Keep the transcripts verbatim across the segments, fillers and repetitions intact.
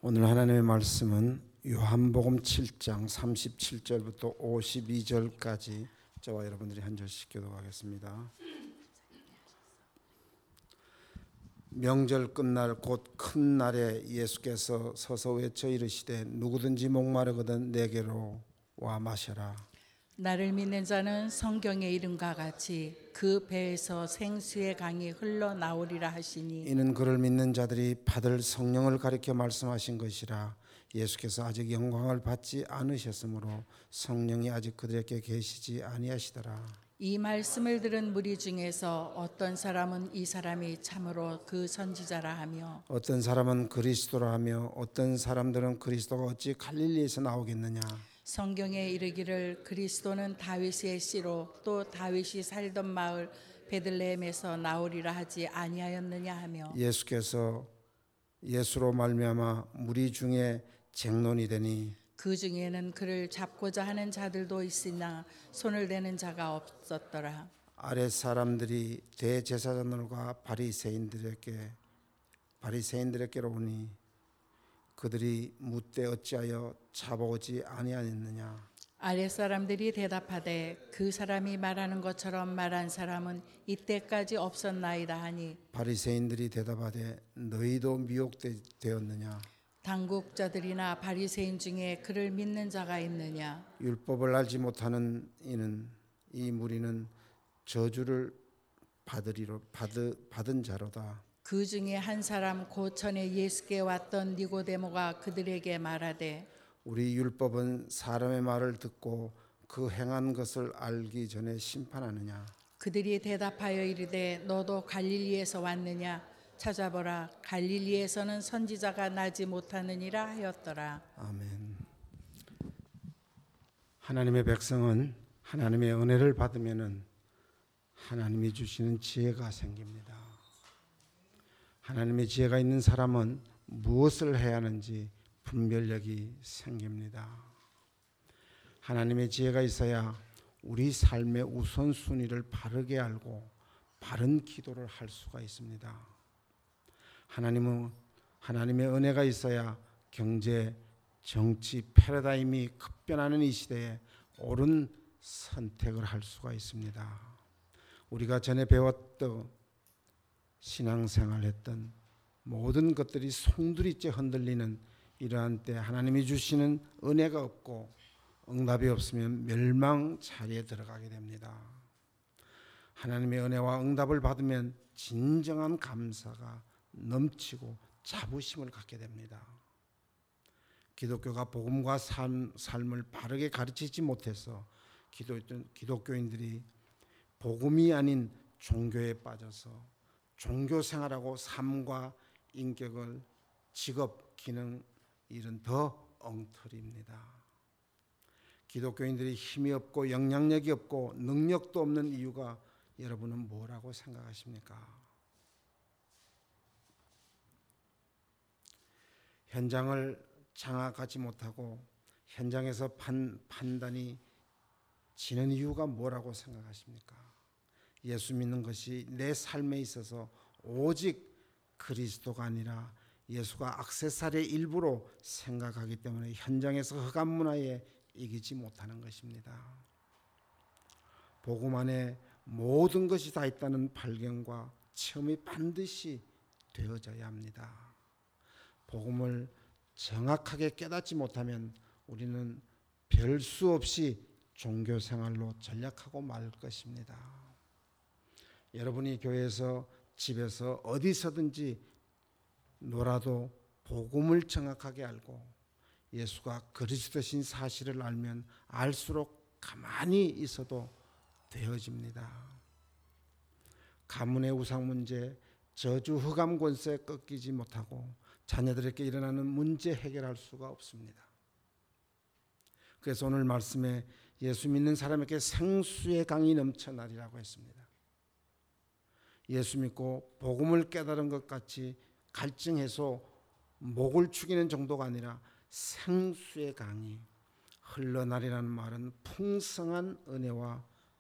오늘 하나님의 말씀은 요한복음 칠 장 삼십칠 절부터 오십이 절까지 저와 여러분들이 한 절씩 교독하겠습니다. 명절 끝날 곧 큰 날에 예수께서 서서 외쳐 이르시되 누구든지 목마르거든 내게로 와 마셔라. 나를 믿는 자는 성경의 이름과 같이 그 배에서 생수의 강이 흘러나오리라 하시니 이는 그를 믿는 자들이 받을 성령을 가리켜 말씀하신 것이라. 예수께서 아직 영광을 받지 않으셨으므로 성령이 아직 그들에게 계시지 아니하시더라. 이 말씀을 들은 무리 중에서 어떤 사람은 이 사람이 참으로 그 선지자라 하며 어떤 사람은 그리스도라 하며 어떤 사람들은 그리스도가 어찌 갈릴리에서 나오겠느냐. 성경에 이르기를 그리스도는 다윗의 씨로 또 다윗이 살던 마을 베들레헴에서 나오리라 하지 아니하였느냐 하며 예수께서 예수로 말미암아 무리 중에 쟁론이 되니 그 중에는 그를 잡고자 하는 자들도 있으나 손을 대는 자가 없었더라. 아랫 사람들이 대제사장들과 바리새인들에게 바리새인들에게로 오니 그들이 묻되 어찌하여 잡아오지 아니하였느냐. 아랫 사람들이 대답하되 그 사람이 말하는 것처럼 말한 사람은 이때까지 없었나이다 하니 바리새인들이 대답하되 너희도 미혹되었느냐. 당국자들이나 바리새인 중에 그를 믿는 자가 있느냐. 율법을 알지 못하는 이는 이 무리는 저주를 받으리로 받으, 받은 자로다. 그 중에 한 사람 곧 전에 예수께 왔던 니고데모가 그들에게 말하되 우리 율법은 사람의 말을 듣고 그 행한 것을 알기 전에 심판하느냐. 그들이 대답하여 이르되 너도 갈릴리에서 왔느냐. 찾아보라 갈릴리에서는 선지자가 나지 못하느니라 하였더라. 아멘. 하나님의 백성은 하나님의 은혜를 받으면은 하나님이 주시는 지혜가 생깁니다. 하나님의 지혜가 있는 사람은 무엇을 해야 하는지 분별력이 생깁니다. 하나님의 지혜가 있어야 우리 삶의 우선순위를 바르게 알고 바른 기도를 할 수가 있습니다. 하나님은 하나님의 은혜가 있어야 경제, 정치, 패러다임이 급변하는 이 시대에 옳은 선택을 할 수가 있습니다. 우리가 전에 배웠던 신앙생활했던 모든 것들이 송두리째 흔들리는 이러한 때 하나님이 주시는 은혜가 없고 응답이 없으면 멸망 자리에 들어가게 됩니다. 하나님의 은혜와 응답을 받으면 진정한 감사가 넘치고 자부심을 갖게 됩니다. 기독교가 복음과 삶, 삶을 바르게 가르치지 못해서 기도, 기독교인들이 복음이 아닌 종교에 빠져서 종교 생활하고 삶과 인격을 직업, 기능 일은 더 엉터리입니다. 기독교인들이 힘이 없고 영향력이 없고 능력도 없는 이유가 여러분은 뭐라고 생각하십니까? 현장을 장악하지 못하고 현장에서 판, 판단이 지는 이유가 뭐라고 생각하십니까? 예수 믿는 것이 내 삶에 있어서 오직 그리스도가 아니라 예수가 액세서리의 일부로 생각하기 때문에 현장에서 흑암 문화에 이기지 못하는 것입니다. 복음 안에 모든 것이 다 있다는 발견과 체험이 반드시 되어져야 합니다. 복음을 정확하게 깨닫지 못하면 우리는 별 수 없이 종교 생활로 전락하고 말 것입니다. 여러분이 교회에서 집에서 어디서든지 놀아도 복음을 정확하게 알고 예수가 그리스도신 사실을 알면 알수록 가만히 있어도 되어집니다. 가문의 우상 문제, 저주 흑암 권세 꺾이지 못하고 자녀들에게 일어나는 문제 해결할 수가 없습니다. 그래서 오늘 말씀에 예수 믿는 사람에게 생수의 강이 넘쳐나리라고 했습니다. 예수 믿고 복음을 깨달은 것 같이 갈증해서 목을 축이는 정도가 아니라 생수의 강이 흘러나리라는 말은 풍성한 은혜와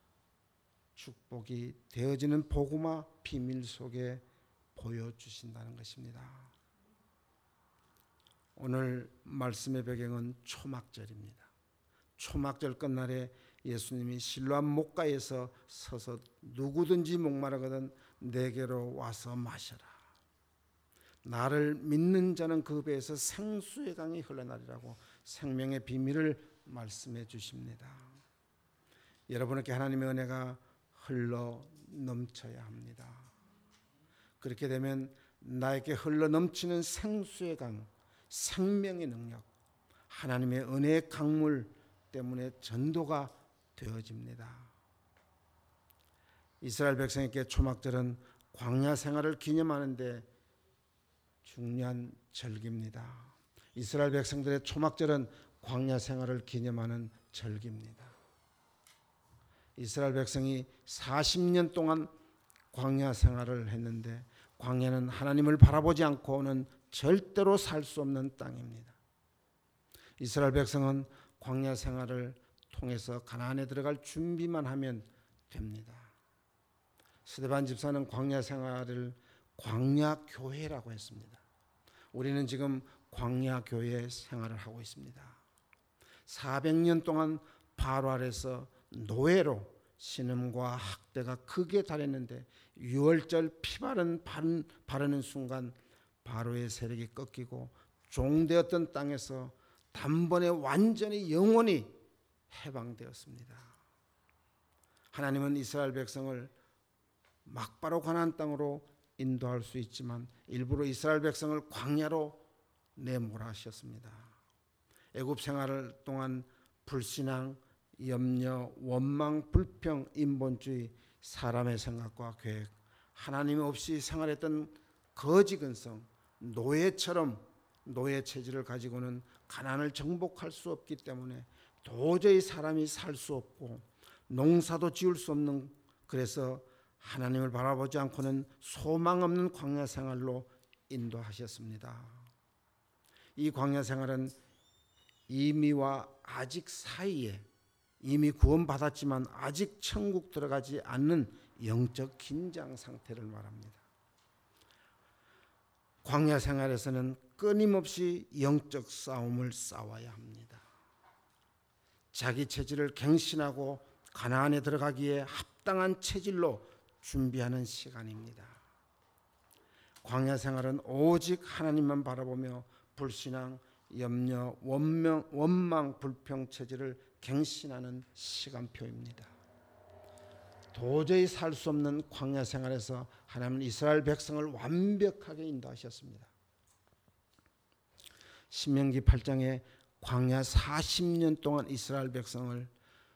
축복이 되어지는 복음화 비밀 속에 보여주신다는 것입니다. 오늘 말씀의 배경은 초막절입니다. 초막절 끝날에 예수님이 실로암 목가에서 서서 누구든지 목마르거든 내게로 와서 마셔라. 나를 믿는 자는 그 배에서 생수의 강이 흘러나리라고 생명의 비밀을 말씀해 주십니다. 여러분에게 하나님의 은혜가 흘러 넘쳐야 합니다. 그렇게 되면 나에게 흘러 넘치는 생수의 강, 생명의 능력, 하나님의 은혜의 강물 때문에 전도가 되어집니다. 이스라엘 백성에게 초막절은 광야 생활을 기념하는데 중요한 절기입니다. 이스라엘 백성들의 초막절은 광야 생활을 기념하는 절기입니다. 이스라엘 백성이 사십 년 동안 광야 생활을 했는데 광야는 하나님을 바라보지 않고는 절대로 살 수 없는 땅입니다. 이스라엘 백성은 광야 생활을 통해서 가나안에 들어갈 준비만 하면 됩니다. 스데반 집사는 광야 생활을 광야 교회라고 했습니다. 우리는 지금 광야 교회 생활을 하고 있습니다. 사백 년 동안 바로 아래서 노예로 신음과 학대가 크게 달했는데 유월절 피바른 바르는 순간 바로의 세력이 꺾이고 종되었던 땅에서 단번에 완전히 영원히 해방되었습니다. 하나님은 이스라엘 백성을 막바로 가나안 땅으로 인도할 수 있지만 일부러 이스라엘 백성을 광야로 내몰아셨습니다. 애굽 생활을 동안 불신앙, 염려, 원망, 불평, 인본주의, 사람의 생각과 계획, 하나님 없이 생활했던 거지 근성, 노예처럼 노예 체질을 가지고는 가나안을 정복할 수 없기 때문에 도저히 사람이 살 수 없고 농사도 지을 수 없는, 그래서 하나님을 바라보지 않고는 소망 없는 광야 생활로 인도하셨습니다. 이 광야 생활은 이미와 아직 사이에 이미 구원받았지만 아직 천국 들어가지 않는 영적 긴장 상태를 말합니다. 광야 생활에서는 끊임없이 영적 싸움을 싸워야 합니다. 자기 체질을 갱신하고 가나안에 들어가기에 합당한 체질로 준비하는 시간입니다. 광야 생활은 오직 하나님만 바라보며 불신앙, 염려, 원명, 원망, 불평 체질을 갱신하는 시간표입니다. 도저히 살 수 없는 광야 생활에서 하나님은 이스라엘 백성을 완벽하게 인도하셨습니다. 신명기 팔 장에 광야 사십 년 동안 이스라엘 백성을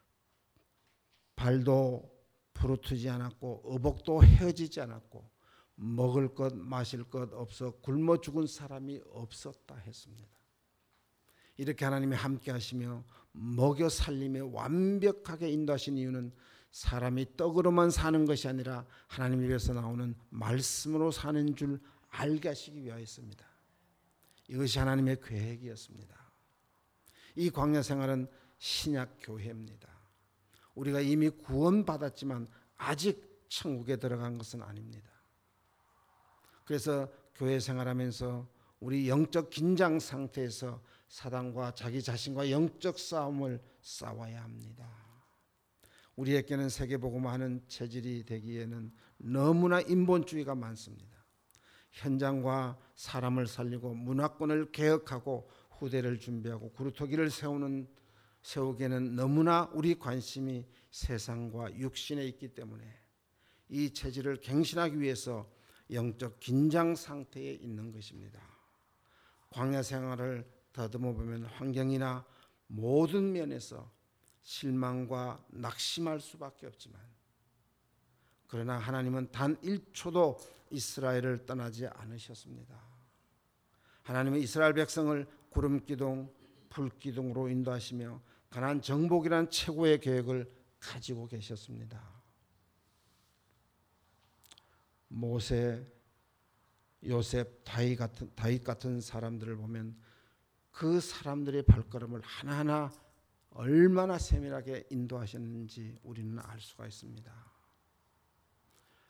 발도 부르트지 않았고 어복도 헤어지지 않았고 먹을 것 마실 것 없어 굶어 죽은 사람이 없었다 했습니다. 이렇게 하나님이 함께 하시며 먹여 살림에 완벽하게 인도하신 이유는 사람이 떡으로만 사는 것이 아니라 하나님 입에서 나오는 말씀으로 사는 줄 알게 하시기 위하였습니다. 이것이 하나님의 계획이었습니다. 이 광야 생활은 신약 교회입니다. 우리가 이미 구원받았지만 아직 천국에 들어간 것은 아닙니다. 그래서 교회 생활하면서 우리 영적 긴장 상태에서 사단과 자기 자신과 영적 싸움을 싸워야 합니다. 우리에게는 세계복음화하는 체질이 되기에는 너무나 인본주의가 많습니다. 현장과 사람을 살리고 문화권을 개혁하고 후대를 준비하고 구루터기를 세우는 세우기에는 너무나 우리 관심이 세상과 육신에 있기 때문에 이 체질을 갱신하기 위해서 영적 긴장 상태에 있는 것입니다. 광야 생활을 더듬어 보면 환경이나 모든 면에서 실망과 낙심할 수밖에 없지만 그러나 하나님은 단 일 초도 이스라엘을 떠나지 않으셨습니다. 하나님은 이스라엘 백성을 구름기둥, 불기둥으로 인도하시며 가나안 정복이라는 최고의 계획을 가지고 계셨습니다. 모세, 요셉, 다윗 같은, 다윗 같은 사람들을 보면 그 사람들의 발걸음을 하나하나 얼마나 세밀하게 인도하셨는지 우리는 알 수가 있습니다.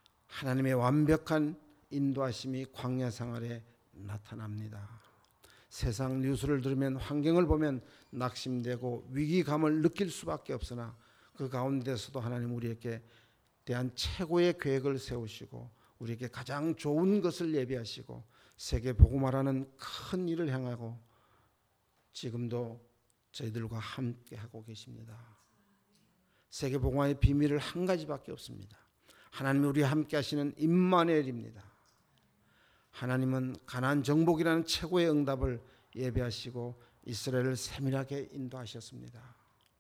하나님의 완벽한 인도하심이 광야 생활에 나타납니다. 세상 뉴스를 들으면 환경을 보면 낙심되고 위기감을 느낄 수밖에 없으나 그 가운데서도 하나님 우리에게 대한 최고의 계획을 세우시고 우리에게 가장 좋은 것을 예비하시고 세계 복음화라는 큰 일을 행하고 지금도 저희들과 함께 하고 계십니다. 세계 복음화의 비밀은 한 가지밖에 없습니다. 하나님이 우리와 함께 하시는 임마누엘입니다. 하나님은 가나안 정복이라는 최고의 응답을 예배하시고 이스라엘을 세밀하게 인도하셨습니다.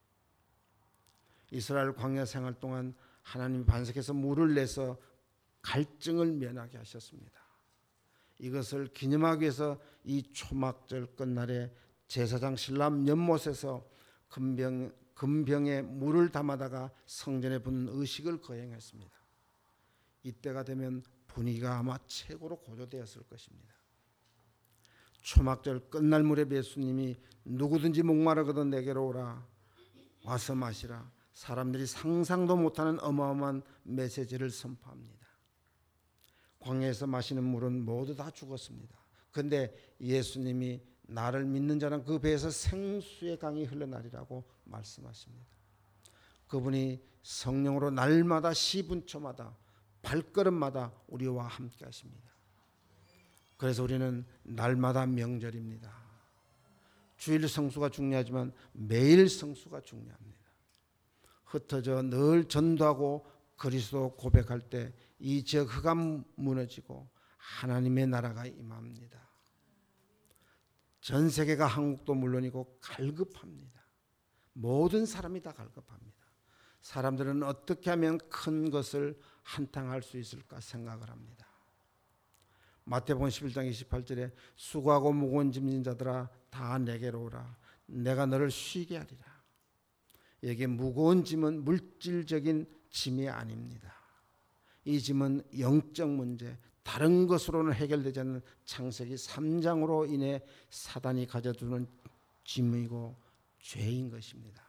이스라엘 광야 생활 동안 하나님이 반석에서 물을 내서 갈증을 면하게 하셨습니다. 이것을 기념하기 위해서 이 초막절 끝날에 제사장 실람 연못에서 금병, 금병에 물을 담아다가 성전에 붓는 의식을 거행했습니다. 이때가 되면 분위기가 아마 최고로 고조되었을 것입니다. 초막절 끝날 무렵 예수님이 누구든지 목마르거든 내게로 오라 와서 마시라. 사람들이 상상도 못하는 어마어마한 메시지를 선포합니다. 광야에서 마시는 물은 모두 다 죽었습니다. 그런데 예수님이 나를 믿는 자는 그 배에서 생수의 강이 흘러나리라고 말씀하십니다. 그분이 성령으로 날마다 시분초마다 발걸음마다 우리와 함께 하십니다. 그래서 우리는 날마다 명절입니다. 주일 성수가 중요하지만 매일 성수가 중요합니다. 흩어져 늘 전도하고 그리스도 고백할 때 이 지역 흑암 무너지고 하나님의 나라가 임합니다. 전 세계가 한국도 물론이고 갈급합니다. 모든 사람이 다 갈급합니다. 사람들은 어떻게 하면 큰 것을 한탕할 수 있을까 생각을 합니다. 마태복음 십일 장 이십팔 절에 수고하고 무거운 짐진 자들아 다 내게로 오라 내가 너를 쉬게 하리라. 여기 무거운 짐은 물질적인 짐이 아닙니다. 이 짐은 영적 문제, 다른 것으로는 해결되지 않는 창세기 삼 장으로 인해 사단이 가져두는 짐이고 죄인 것입니다.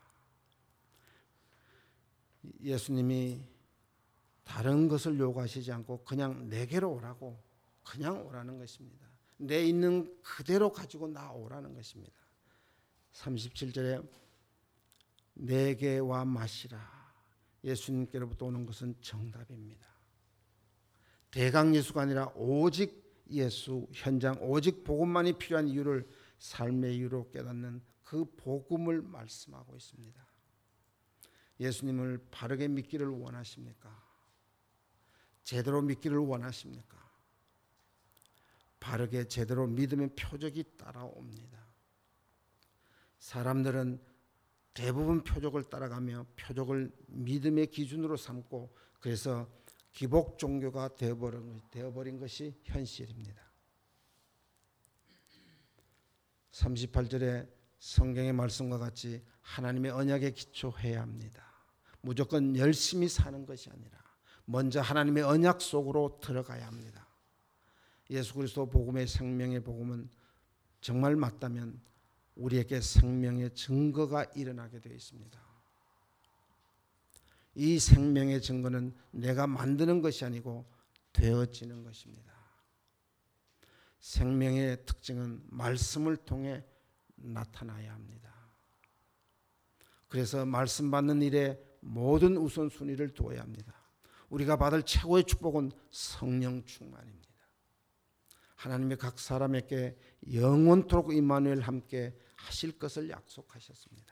예수님이 다른 것을 요구하시지 않고 그냥 내게로 오라고 그냥 오라는 것입니다. 내 있는 그대로 가지고 나오라는 것입니다. 삼십칠 절에 내게 와 마시라. 예수님께로부터 오는 것은 정답입니다. 대강 예수가 아니라 오직 예수 현장 오직 복음만이 필요한 이유를 삶의 이유로 깨닫는 그 복음을 말씀하고 있습니다. 예수님을 바르게 믿기를 원하십니까? 제대로 믿기를 원하십니까? 바르게 제대로 믿음의 표적이 따라옵니다. 사람들은 대부분 표적을 따라가며 표적을 믿음의 기준으로 삼고 그래서 기복 종교가 되어버린, 되어버린 것이 현실입니다. 삼십팔 절에 성경의 말씀과 같이 하나님의 언약에 기초해야 합니다. 무조건 열심히 사는 것이 아니라 먼저 하나님의 언약 속으로 들어가야 합니다. 예수 그리스도 복음의 생명의 복음은 정말 맞다면 우리에게 생명의 증거가 일어나게 되어 있습니다. 이 생명의 증거는 내가 만드는 것이 아니고 되어지는 것입니다. 생명의 특징은 말씀을 통해 나타나야 합니다. 그래서 말씀 받는 일에 모든 우선순위를 두어야 합니다. 우리가 받을 최고의 축복은 성령 충만입니다. 하나님의 각 사람에게 영원토록 임마누엘 함께 하실 것을 약속하셨습니다.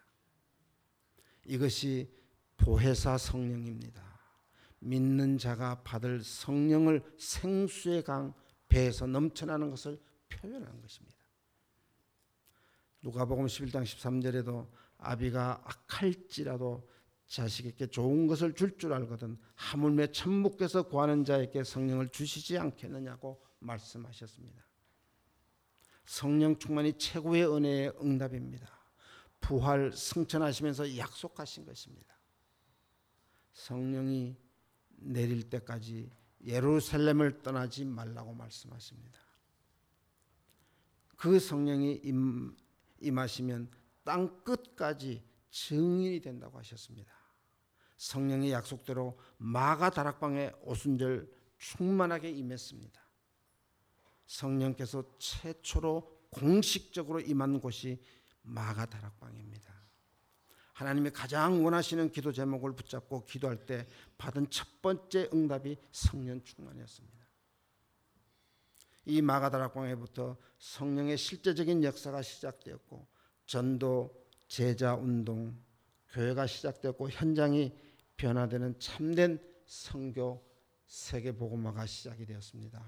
이것이 보혜사 성령입니다. 믿는 자가 받을 성령을 생수의 강 배에서 넘쳐나는 것을 표현하는 것입니다. 누가복음 십일 장 십삼 절에도 아비가 악할지라도 자식에게 좋은 것을 줄 줄 알거든 하물며 천부께서 구하는 자에게 성령을 주시지 않겠느냐고 말씀하셨습니다. 성령 충만이 최고의 은혜의 응답입니다. 부활 승천하시면서 약속하신 것입니다. 성령이 내릴 때까지 예루살렘을 떠나지 말라고 말씀하십니다. 그 성령이 임, 임하시면 땅 끝까지 증인이 된다고 하셨습니다. 성령의 약속대로 마가 다락방에 오순절 충만하게 임했습니다. 성령께서 최초로 공식적으로 임한 곳이 마가다락방입니다. 하나님이 가장 원하시는 기도 제목을 붙잡고 기도할 때 받은 첫 번째 응답이 성령 충만이었습니다. 이 마가다락방에부터 성령의 실제적인 역사가 시작되었고 전도, 제자 운동, 교회가 시작되었고 현장이 변화되는 참된 선교 세계 복음화가 시작이 되었습니다.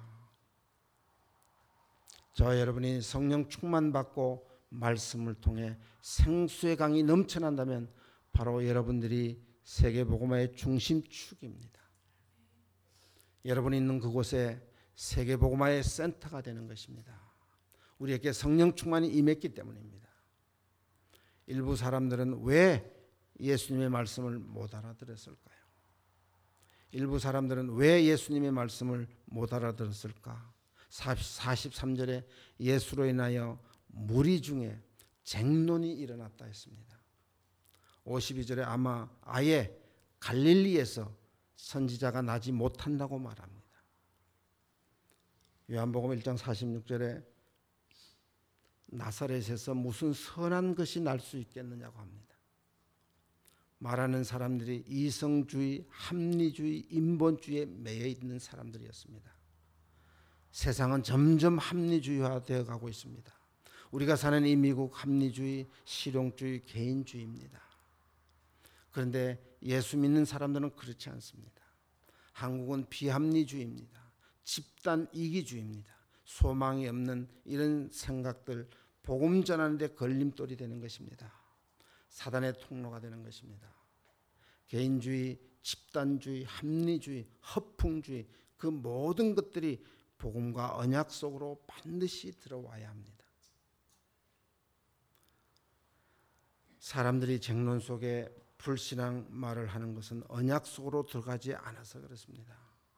저와 여러분이 성령 충만받고 말씀을 통해 생수의 강이 넘쳐난다면 바로 여러분들이 세계 복음화의 중심축입니다. 여러분이 있는 그곳에 세계 복음화의 센터가 되는 것입니다. 우리에게 성령 충만이 임했기 때문입니다. 일부 사람들은 왜 예수님의 말씀을 못 알아들었을까요? 일부 사람들은 왜 예수님의 말씀을 못 알아들었을까? 사십삼 절에 예수로 인하여 무리 중에 쟁론이 일어났다 했습니다. 오십이 절에 아마 아예 갈릴리에서 선지자가 나지 못한다고 말합니다. 요한복음 일 장 사십육 절에 나사렛에서 무슨 선한 것이 날 수 있겠느냐고 합니다. 말하는 사람들이 이성주의, 합리주의, 인본주의에 매여 있는 사람들이었습니다. 세상은 점점 합리주의화되어 가고 있습니다. 우리가 사는 이 미국 합리주의, 실용주의, 개인주의입니다. 그런데 예수 믿는 사람들은 그렇지 않습니다. 한국은 비합리주의입니다. 집단 이기주의입니다. 소망이 없는 이런 생각들, 복음 전하는 데 걸림돌이 되는 것입니다. 사단의 통로가 되는 것입니다. 개인주의, 집단주의, 합리주의, 허풍주의 그 모든 것들이 복음과 언약 속으로 반드시 들어와야 합니다. 사람들이 쟁론 속에 불신앙 말을 하는 것은 언약 속으로 들어가지 않아서 그렇습니다.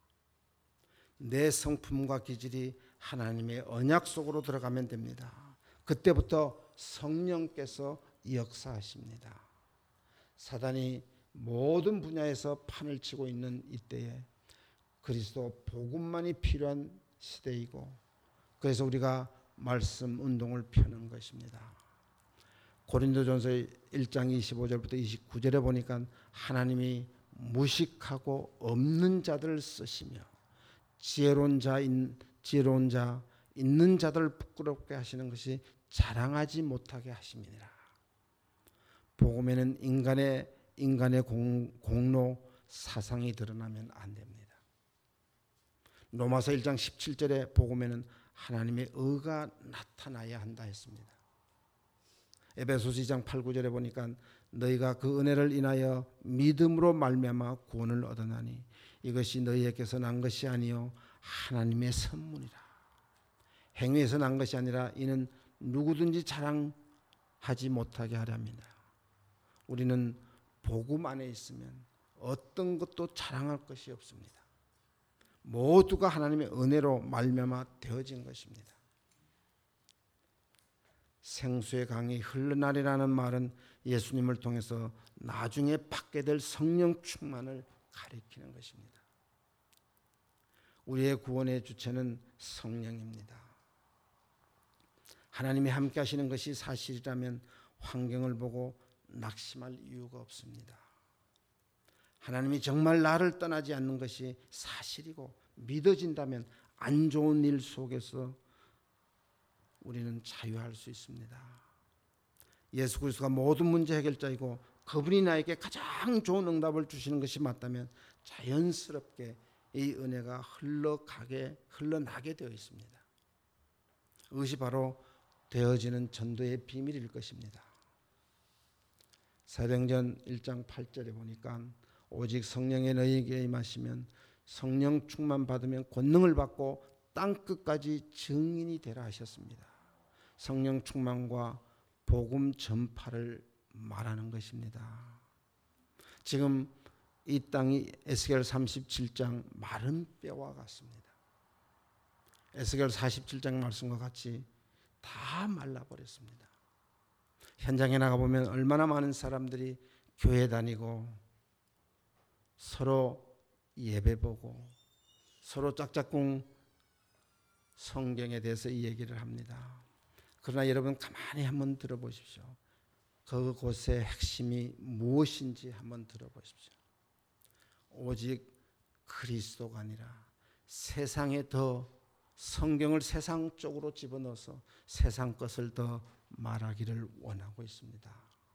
내 성품과 기질이 하나님의 언약 속으로 들어가면 됩니다. 그때부터 성령께서 역사하십니다. 사단이 모든 분야에서 판을 치고 있는 이때에 그리스도 복음만이 필요한 시대이고 그래서 우리가 말씀 운동을 펴는 것입니다. 고린도전서 일 장 이십오 절부터 이십구 절에 보니까 하나님이 무식하고 없는 자들을 쓰시며 지혜로운 자, 지혜로운 자 있는 자들을 부끄럽게 하시는 것이 자랑하지 못하게 하심이니라. 복음에는 인간의 인간의 공, 공로 사상이 드러나면 안 됩니다. 로마서 일 장 십칠 절에 복음에는 하나님의 의가 나타나야 한다 했습니다. 에베소서 이 장 팔, 구 절에 보니까 너희가 그 은혜를 인하여 믿음으로 말미암아 구원을 얻었나니 이것이 너희에게서 난 것이 아니요 하나님의 선물이라. 행위에서 난 것이 아니라 이는 누구든지 자랑하지 못하게 하렵니다. 우리는 복음 안에 있으면 어떤 것도 자랑할 것이 없습니다. 모두가 하나님의 은혜로 말미암아 되어진 것입니다. 생수의 강이 흘러나리라는 말은 예수님을 통해서 나중에 받게 될 성령 충만을 가리키는 것입니다. 우리의 구원의 주체는 성령입니다. 하나님이 함께 하시는 것이 사실이라면 환경을 보고 낙심할 이유가 없습니다. 하나님이 정말 나를 떠나지 않는 것이 사실이고 믿어진다면 안 좋은 일 속에서 우리는 자유할 수 있습니다. 예수 그리스도가 모든 문제 해결자이고 그분이 나에게 가장 좋은 응답을 주시는 것이 맞다면 자연스럽게 이 은혜가 흘러가게 흘러나게 되어 있습니다. 이것이 바로 되어지는 전도의 비밀일 것입니다. 사도행전 일 장 팔 절에 보니까 오직 성령의 너희에게 임하시면 성령 충만 받으면 권능을 받고 땅 끝까지 증인이 되라 하셨습니다. 성령 충만과 복음 전파를 말하는 것입니다. 지금 이 땅이 에스겔 삼십칠 장 마른 뼈와 같습니다. 에스겔 사십칠 장 말씀과 같이 다 말라버렸습니다. 현장에 나가보면 얼마나 많은 사람들이 교회 다니고 서로 예배 보고 서로 짝짝꿍 성경에 대해서 이 얘기를 합니다. 그러나 여러분 가만히 한번 들어보십시오. 그곳의 핵심이 무엇인지 한번 들어보십시오. 오직 그리스도가 아니라 세상에 더 성경을 세상 쪽으로 집어넣어서 세상 것을 더 말하기를 원하고 있습니다.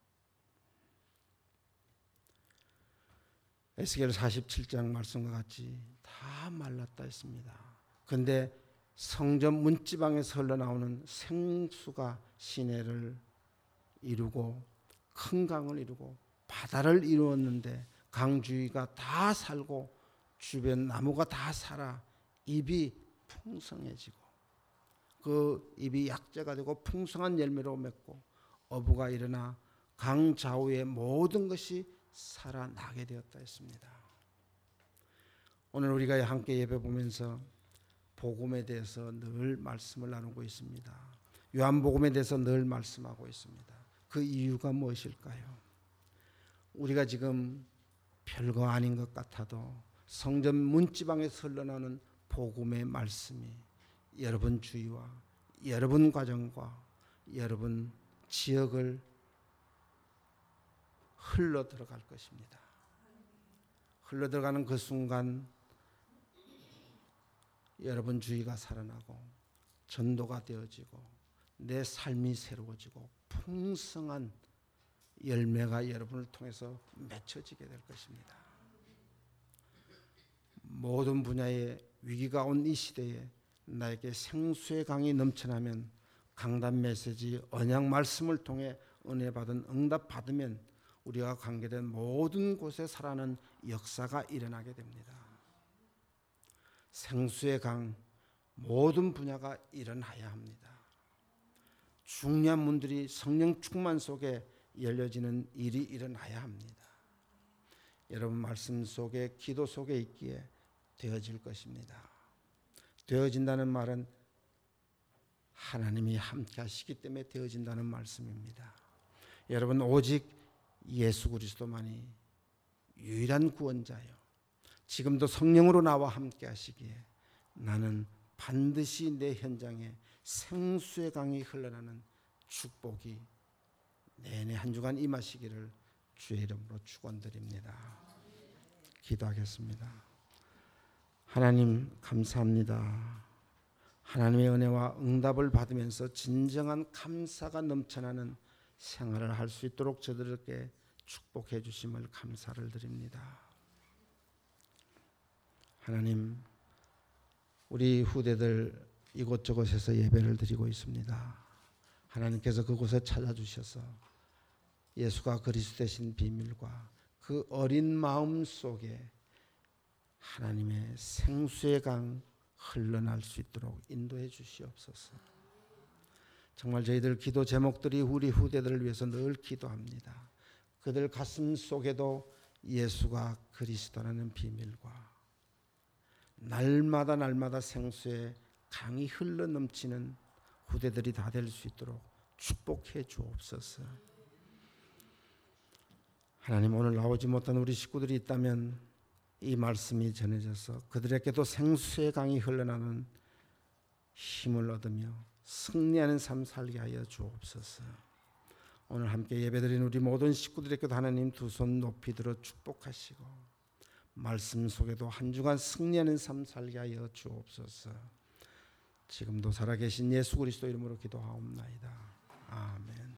에스겔 사십칠 장 말씀과 같이 다 말랐다 했습니다. 그런데 성전 문지방에서 흘러나오는 생수가 시내를 이루고 큰 강을 이루고 바다를 이루었는데 강 주위가 다 살고 주변 나무가 다 살아 잎이 풍성해지고 그 잎이 약재가 되고 풍성한 열매로 맺고 어부가 일어나 강 좌우의 모든 것이 살아나게 되었다 했습니다. 오늘 우리가 함께 예배 보면서 복음에 대해서 늘 말씀을 나누고 있습니다. 요한복음에 대해서 늘 말씀하고 있습니다. 그 이유가 무엇일까요? 우리가 지금 별거 아닌 것 같아도 성전 문지방에서 흘러나오는 복음의 말씀이 여러분 주위와 여러분 가정과 여러분 지역을 흘러 들어갈 것입니다. 흘러 들어가는 그 순간 여러분 주위가 살아나고 전도가 되어지고 내 삶이 새로워지고 풍성한 열매가 여러분을 통해서 맺혀지게 될 것입니다. 모든 분야의 위기가 온 이 시대에 나에게 생수의 강이 넘쳐나면 강단 메시지 언약 말씀을 통해 은혜 받은 응답 받으면 우리가 관계된 모든 곳에 살아나는 역사가 일어나게 됩니다. 생수의 강 모든 분야가 일어나야 합니다. 중요한 문들이 성령 충만 속에 열려지는 일이 일어나야 합니다. 여러분 말씀 속에 기도 속에 있기에 되어질 것입니다. 되어진다는 말은 하나님이 함께 하시기 때문에 되어진다는 말씀입니다. 여러분 오직 예수 그리스도만이 유일한 구원자요. 지금도 성령으로 나와 함께 하시기에 나는 반드시 내 현장에 생수의 강이 흘러나는 축복이 내내 한 주간 임하시기를 주의 이름으로 축원드립니다. 기도하겠습니다. 하나님 감사합니다. 하나님의 은혜와 응답을 받으면서 진정한 감사가 넘쳐나는 생활을 할 수 있도록 저들에게 축복해 주심을 감사를 드립니다. 하나님, 우리 후대들 이곳저곳에서 예배를 드리고 있습니다. 하나님께서 그곳에 찾아주셔서 예수가 그리스도 되신 비밀과 그 어린 마음 속에 하나님의 생수의 강 흘러날 수 있도록 인도해 주시옵소서. 정말 저희들 기도 제목들이 우리 후대들을 위해서 늘 기도합니다. 그들 가슴 속에도 예수가 그리스도라는 비밀과 날마다 날마다 생수의 강이 흘러 넘치는 후대들이 다 될 수 있도록 축복해 주옵소서. 하나님, 오늘 나오지 못한 우리 식구들이 있다면 이 말씀이 전해져서 그들에게도 생수의 강이 흘러나는 힘을 얻으며 승리하는 삶 살게 하여 주옵소서. 오늘 함께 예배드린 우리 모든 식구들에게도 하나님 두 손 높이 들어 축복하시고 말씀 속에도 한 주간 승리하는 삶 살게 하여 주옵소서. 지금도 살아계신 예수 그리스도 이름으로 기도하옵나이다. 아멘.